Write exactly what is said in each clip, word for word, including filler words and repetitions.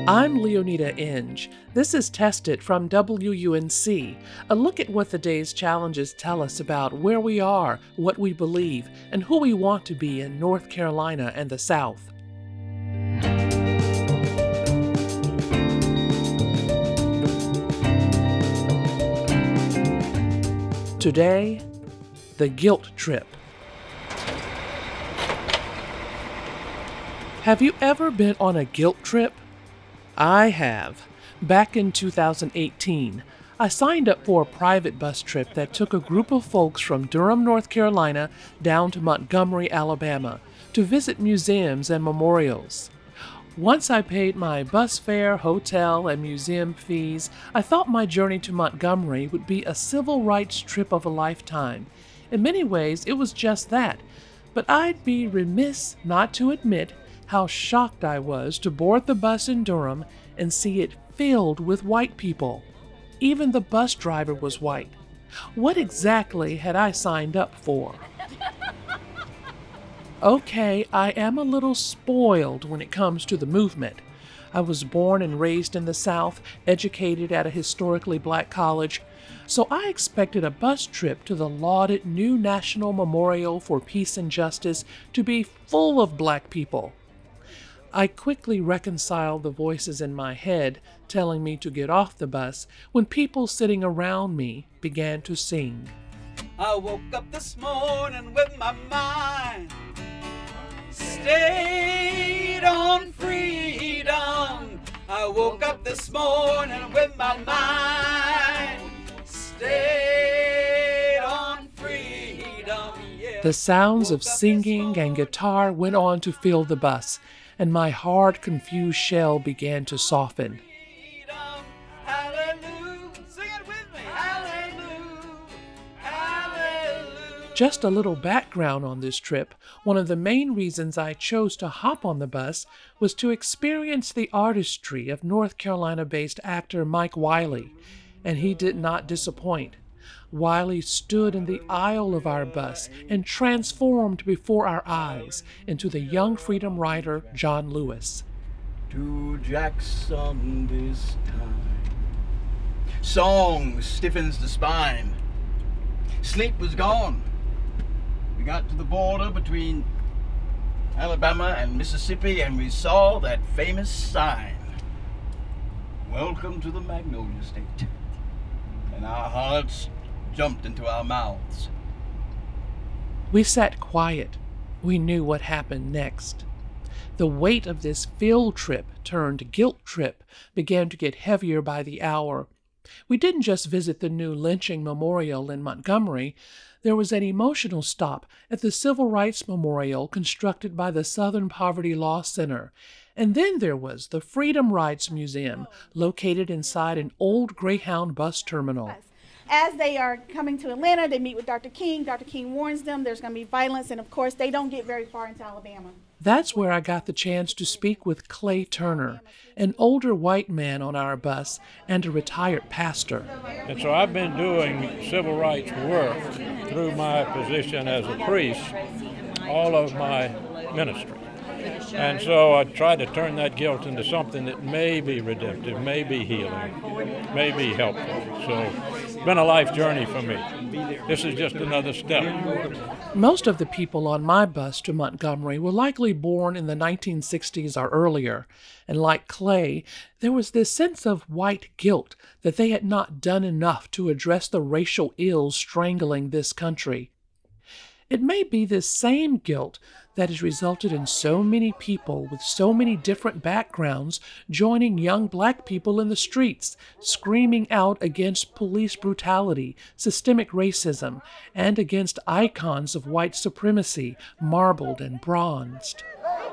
I'm Leonida Inge. This is Tested from W U N C, a look at what the day's challenges tell us about where we are, what we believe, and who we want to be in North Carolina and the South. Today, the guilt trip. Have you ever been on a guilt trip? I have. Back in two thousand eighteen, I signed up for a private bus trip that took a group of folks from Durham, North Carolina, down to Montgomery, Alabama, to visit museums and memorials. Once I paid my bus fare, hotel, and museum fees, I thought my journey to Montgomery would be a civil rights trip of a lifetime. In many ways, it was just that, but I'd be remiss not to admit how shocked I was to board the bus in Durham and see it filled with white people. Even the bus driver was white. What exactly had I signed up for? Okay, I am a little spoiled when it comes to the movement. I was born and raised in the South, educated at a historically black college, so I expected a bus trip to the lauded new National Memorial for Peace and Justice to be full of black people. I quickly reconciled the voices in my head telling me to get off the bus when people sitting around me began to sing. I woke up this morning with my mind stayed on freedom. I woke up this morning with my mind stayed on freedom. Yeah. The sounds of singing and guitar went on to fill the bus, and my hard, confused shell began to soften. Just a little background on this trip. One of the main reasons I chose to hop on the bus was to experience the artistry of North Carolina-based actor Mike Wiley, and he did not disappoint. Wiley stood in the aisle of our bus and transformed before our eyes into the young freedom rider John Lewis. To Jackson this time, song stiffens the spine. Sleep was gone. We got to the border between Alabama and Mississippi, and we saw that famous sign, "Welcome to the Magnolia State." And our hearts jumped into our mouths. We sat quiet. We knew what happened next. The weight of this field trip turned guilt trip began to get heavier by the hour. We didn't just visit the new lynching memorial in Montgomery. There was an emotional stop at the Civil Rights Memorial constructed by the Southern Poverty Law Center. And then there was the Freedom Rides Museum, located inside an old Greyhound bus terminal. As they are coming to Atlanta, they meet with Doctor King. Doctor King warns them there's going to be violence, and of course, they don't get very far into Alabama. That's where I got the chance to speak with Clay Turner, an older white man on our bus and a retired pastor. And so I've been doing civil rights work through my position as a priest all of my ministry. And so I try to turn that guilt into something that may be redemptive, may be healing, may be helpful. So it's been a life journey for me. This is just another step. Most of the people on my bus to Montgomery were likely born in the nineteen sixties or earlier, and like Clay, there was this sense of white guilt that they had not done enough to address the racial ills strangling this country. It may be this same guilt that has resulted in so many people with so many different backgrounds joining young black people in the streets, screaming out against police brutality, systemic racism, and against icons of white supremacy, marbled and bronzed.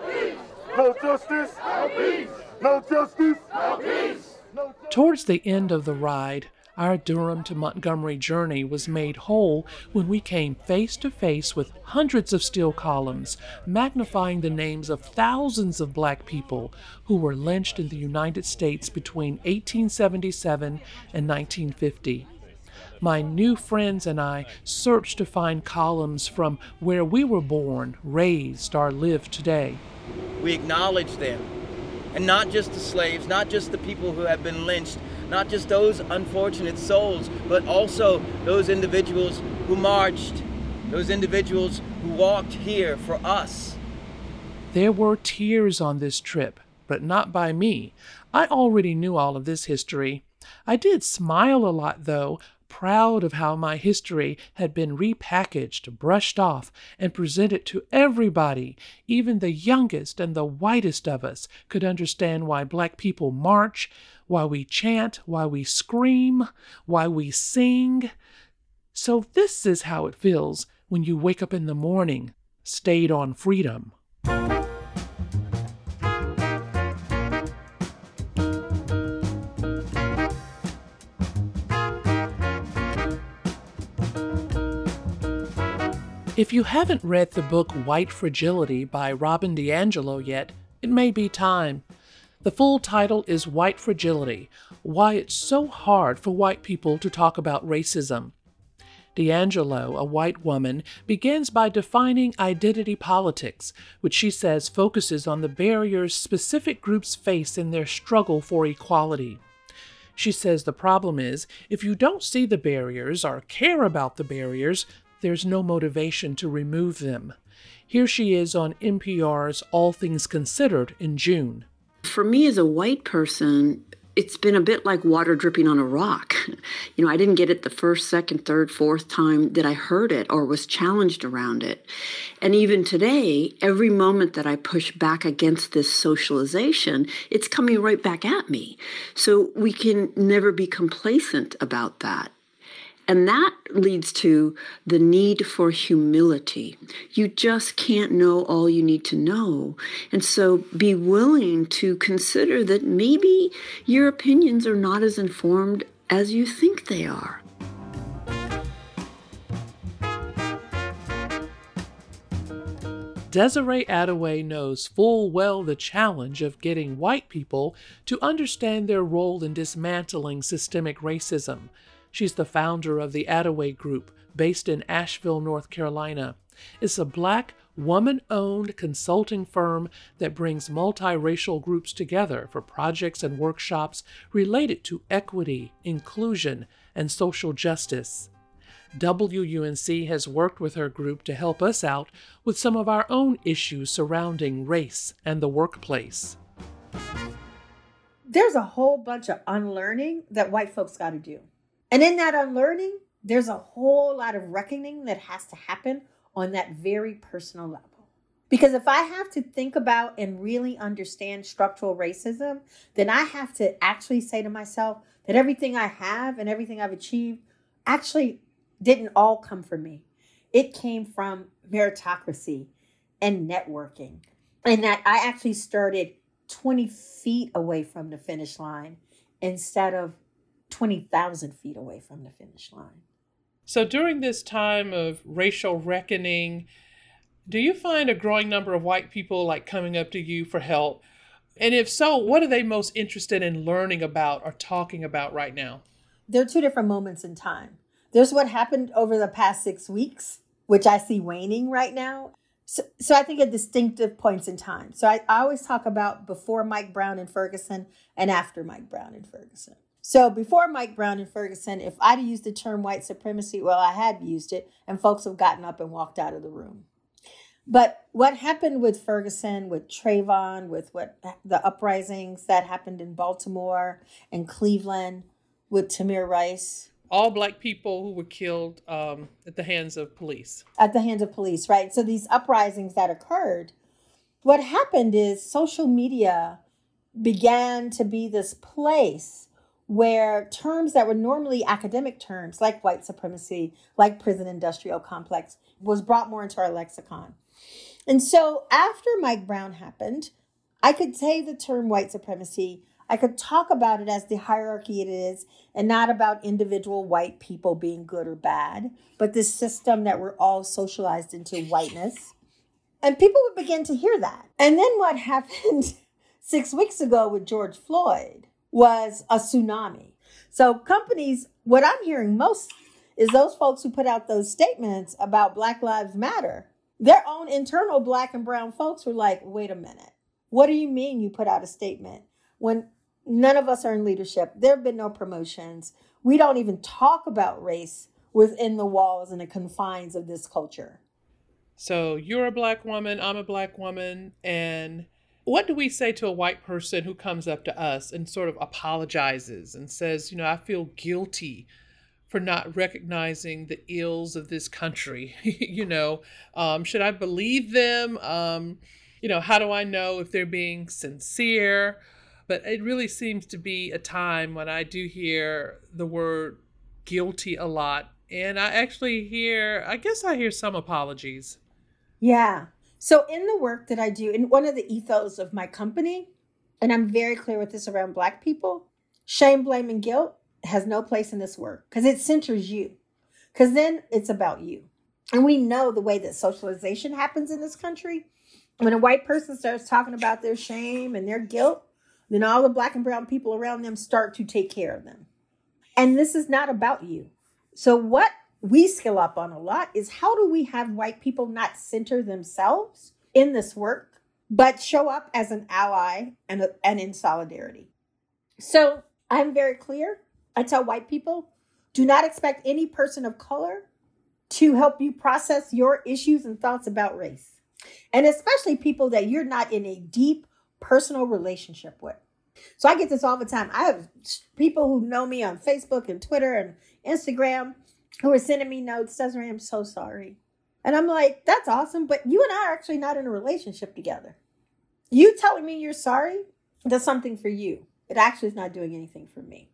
No justice, no peace. No justice, no peace. No justice. Towards the end of the ride, our Durham to Montgomery journey was made whole when we came face to face with hundreds of steel columns magnifying the names of thousands of black people who were lynched in the United States between eighteen seventy-seven and nineteen fifty. My new friends and I searched to find columns from where we were born, raised, or lived today. We acknowledge them And not just the slaves, not just the people who have been lynched, not just those unfortunate souls, but also those individuals who marched, those individuals who walked here for us. There were tears on this trip, but not by me. I already knew all of this history. I did smile a lot, though, proud of how my history had been repackaged, brushed off, and presented to everybody. Even the youngest and the whitest of us could understand why black people march, why we chant, why we scream, why we sing. So this is how it feels when you wake up in the morning, stayed on freedom. If you haven't read the book White Fragility by Robin DiAngelo yet, it may be time. The full title is White Fragility: Why It's So Hard for White People to Talk About Racism. DiAngelo, a white woman, begins by defining identity politics, which she says focuses on the barriers specific groups face in their struggle for equality. She says the problem is, if you don't see the barriers or care about the barriers, there's no motivation to remove them. Here she is on N P R's All Things Considered in June. For me as a white person, it's been a bit like water dripping on a rock. You know, I didn't get it the first, second, third, fourth time that I heard it or was challenged around it. And even today, every moment that I push back against this socialization, it's coming right back at me. So we can never be complacent about that. And that leads to the need for humility. You just can't know all you need to know. And so be willing to consider that maybe your opinions are not as informed as you think they are. Desiree Adaway knows full well the challenge of getting white people to understand their role in dismantling systemic racism. She's the founder of the Adaway Group, based in Asheville, North Carolina. It's a black, woman-owned consulting firm that brings multiracial groups together for projects and workshops related to equity, inclusion, and social justice. W U N C has worked with her group to help us out with some of our own issues surrounding race and the workplace. There's a whole bunch of unlearning that white folks got to do. And in that unlearning, there's a whole lot of reckoning that has to happen on that very personal level. Because if I have to think about and really understand structural racism, then I have to actually say to myself that everything I have and everything I've achieved actually didn't all come from me. It came from meritocracy and networking. And that I actually started twenty feet away from the finish line instead of twenty thousand feet away from the finish line. So during this time of racial reckoning, do you find a growing number of white people like coming up to you for help? And if so, what are they most interested in learning about or talking about right now? There are two different moments in time. There's what happened over the past six weeks, which I see waning right now. So, so I think at distinctive points in time. So I, I always talk about before Mike Brown and Ferguson and after Mike Brown and Ferguson. So before Mike Brown and Ferguson, if I'd used the term white supremacy, well, I had used it, and folks have gotten up and walked out of the room. But what happened with Ferguson, with Trayvon, with what the uprisings that happened in Baltimore and Cleveland, with Tamir Rice. All black people who were killed um, at the hands of police. At the hands of police, right? So these uprisings that occurred, what happened is social media began to be this place where terms that were normally academic terms, like white supremacy, like prison industrial complex, was brought more into our lexicon. And so after Mike Brown happened, I could say the term white supremacy. I could talk about it as the hierarchy it is, and not about individual white people being good or bad, but this system that we're all socialized into whiteness. And people would begin to hear that. And then what happened six weeks ago with George Floyd was a tsunami. So companies, what I'm hearing most is those folks who put out those statements about Black Lives Matter, their own internal black and brown folks were like, wait a minute, What do you mean you put out a statement when none of us are in leadership? There have been no promotions. We don't even talk about race within the walls and the confines of this culture. So you're a Black woman, I'm a Black woman, and what do we say to a white person who comes up to us and sort of apologizes and says, you know, I feel guilty for not recognizing the ills of this country? you know, um, should I believe them? Um, you know, how do I know if they're being sincere? But it really seems to be a time when I do hear the word guilty a lot. And I actually hear, I guess I hear some apologies. Yeah. So in the work that I do, in one of the ethos of my company, and I'm very clear with this around Black people, shame, blame, and guilt has no place in this work because it centers you. Because then it's about you. And we know the way that socialization happens in this country. When a white person starts talking about their shame and their guilt, then all the Black and brown people around them start to take care of them. And this is not about you. So what we skill up on a lot is how do we have white people not center themselves in this work, but show up as an ally and, a, and in solidarity. So I'm very clear. I tell white people, do not expect any person of color to help you process your issues and thoughts about race. And especially people that you're not in a deep personal relationship with. So I get this all the time. I have people who know me on Facebook and Twitter and Instagram who are sending me notes, Desiree, I'm so sorry. And I'm like, that's awesome, but you and I are actually not in a relationship together. You telling me you're sorry does something for you. It actually is not doing anything for me.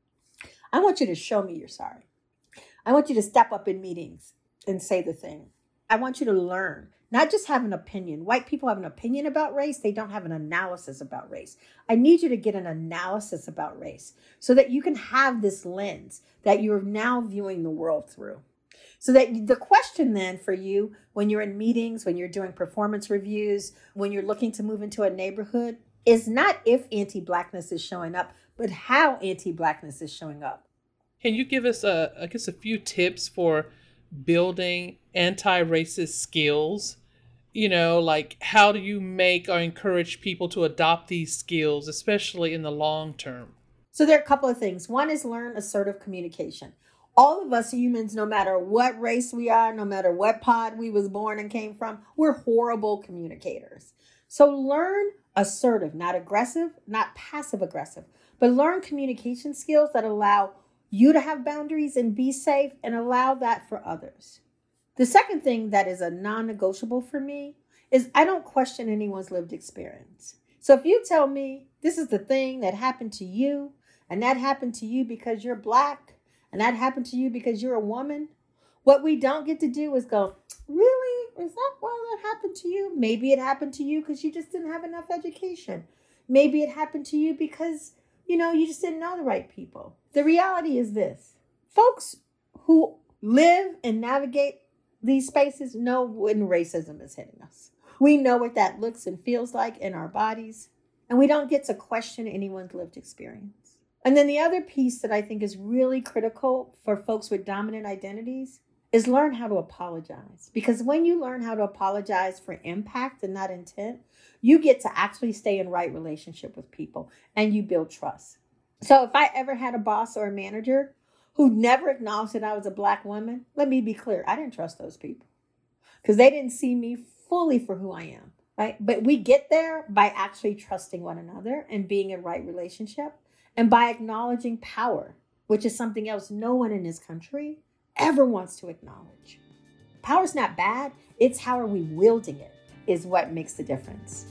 I want you to show me you're sorry. I want you to step up in meetings and say the thing. I want you to learn, not just have an opinion. White people have an opinion about race. They don't have an analysis about race. I need you to get an analysis about race so that you can have this lens that you're now viewing the world through. So that the question then for you, when you're in meetings, when you're doing performance reviews, when you're looking to move into a neighborhood, is not if anti-Blackness is showing up, but how anti-Blackness is showing up. Can you give us, a, I guess, a few tips for building anti-racist skills? You know, like how do you make or encourage people to adopt these skills, especially in the long term? So there are a couple of things. One is learn assertive communication. All of us humans, no matter what race we are, no matter what pod we was born and came from, we're horrible communicators. So learn assertive, not aggressive, not passive aggressive, but learn communication skills that allow you to have boundaries and be safe and allow that for others. The second thing that is a non-negotiable for me is I don't question anyone's lived experience. So if you tell me this is the thing that happened to you, and that happened to you because you're Black, and that happened to you because you're a woman, what we don't get to do is go, really? Is that why that happened to you? Maybe it happened to you because you just didn't have enough education. Maybe it happened to you because, you know, you just didn't know the right people. The reality is this. Folks who live and navigate these spaces know when racism is hitting us. We know what that looks and feels like in our bodies, and we don't get to question anyone's lived experience. And then the other piece that I think is really critical for folks with dominant identities is learn how to apologize. Because when you learn how to apologize for impact and not intent, you get to actually stay in right relationship with people and you build trust. So if I ever had a boss or a manager who never acknowledged that I was a Black woman, let me be clear, I didn't trust those people because they didn't see me fully for who I am, right? But we get there by actually trusting one another and being in right relationship and by acknowledging power, which is something else no one in this country ever wants to acknowledge. Power's not bad. It's how are we wielding it is what makes the difference.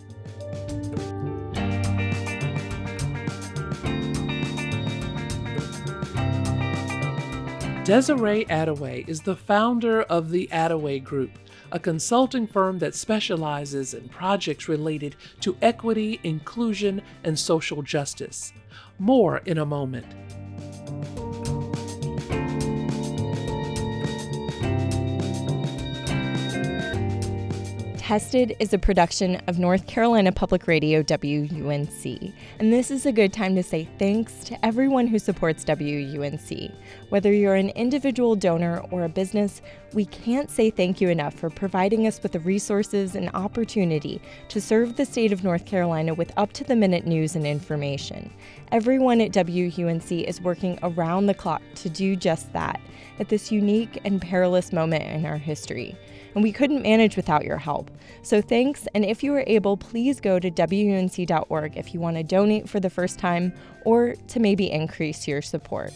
Desiree Adaway is the founder of the Adaway Group, a consulting firm that specializes in projects related to equity, inclusion, and social justice. More in a moment. Tested is a production of North Carolina Public Radio W U N C, and this is a good time to say thanks to everyone who supports W U N C. Whether you're an individual donor or a business, we can't say thank you enough for providing us with the resources and opportunity to serve the state of North Carolina with up-to-the-minute news and information. Everyone at W U N C is working around the clock to do just that at this unique and perilous moment in our history. And we couldn't manage without your help. So thanks, and if you are able, please go to W U N C dot org if you want to donate for the first time or to maybe increase your support.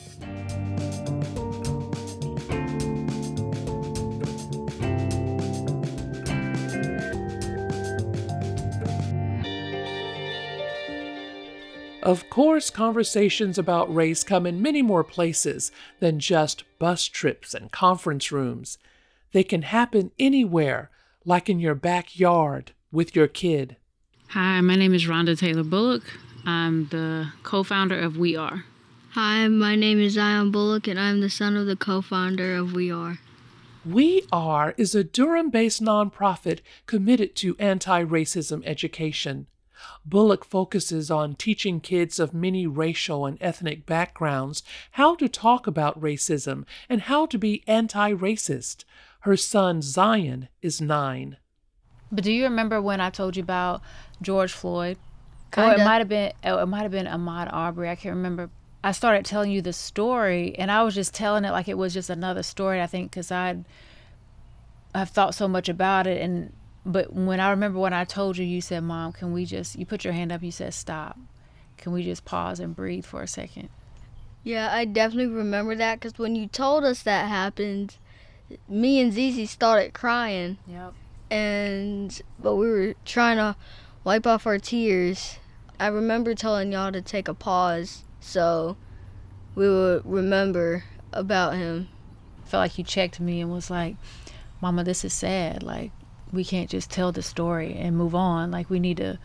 Of course, conversations about race come in many more places than just bus trips and conference rooms. They can happen anywhere, like in your backyard with your kid. Hi, my name is Rhonda Taylor Bullock. I'm the co-founder of We Are. Hi, my name is Zion Bullock, and I'm the son of the co-founder of We Are. We Are is a Durham-based nonprofit committed to anti-racism education. Bullock focuses on teaching kids of many racial and ethnic backgrounds how to talk about racism and how to be anti-racist. Her son, Zion, is nine. But do you remember when I told you about George Floyd? Kinda. Or it might have been, oh, it might have been Ahmaud Arbery. I can't remember. I started telling you the story, and I was just telling it like it was just another story, I think, because I'd I've thought so much about it. And but when I remember when I told you, you said, Mom, can we just, you put your hand up, you said, stop. Can we just pause and breathe for a second? Yeah, I definitely remember that, because when you told us that happened, me and Zizi started crying. Yep. And, but we were trying to wipe off our tears. I remember telling y'all to take a pause so we would remember about him. I felt like you checked me and was like, Mama, this is sad. Like, we can't just tell the story and move on. Like, we need to,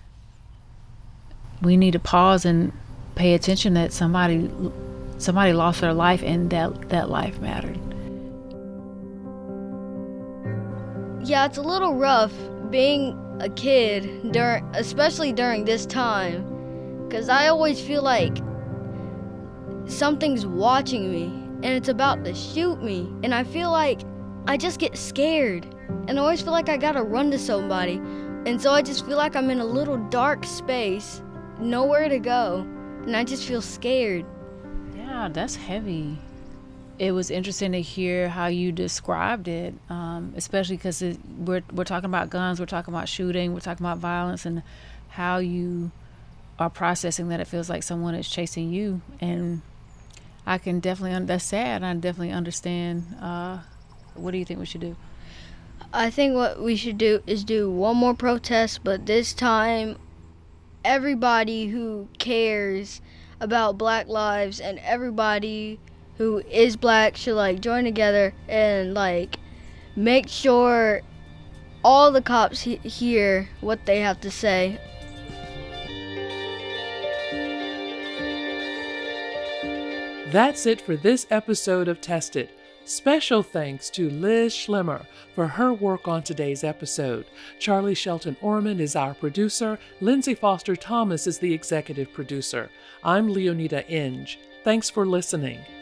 we need to pause and pay attention that somebody, somebody lost their life and that, that life mattered. Yeah, it's a little rough being a kid, during, especially during this time, because I always feel like something's watching me and it's about to shoot me, and I feel like I just get scared, and I always feel like I gotta run to somebody, and so I just feel like I'm in a little dark space, nowhere to go, and I just feel scared. Yeah, that's heavy. It was interesting to hear how you described it, um, especially because we're we're talking about guns, we're talking about shooting, we're talking about violence, and how you are processing that it feels like someone is chasing you. And I can definitely, un- that's sad, and I definitely understand. Uh, what do you think we should do? I think what we should do is do one more protest, but this time everybody who cares about Black lives and everybody who is Black should like join together and like make sure all the cops he- hear what they have to say. That's it for this episode of Tested. Special thanks to Liz Schlemmer for her work on today's episode. Charlie Shelton Orman is our producer. Lindsay Foster Thomas is the executive producer. I'm Leonida Inge. Thanks for listening.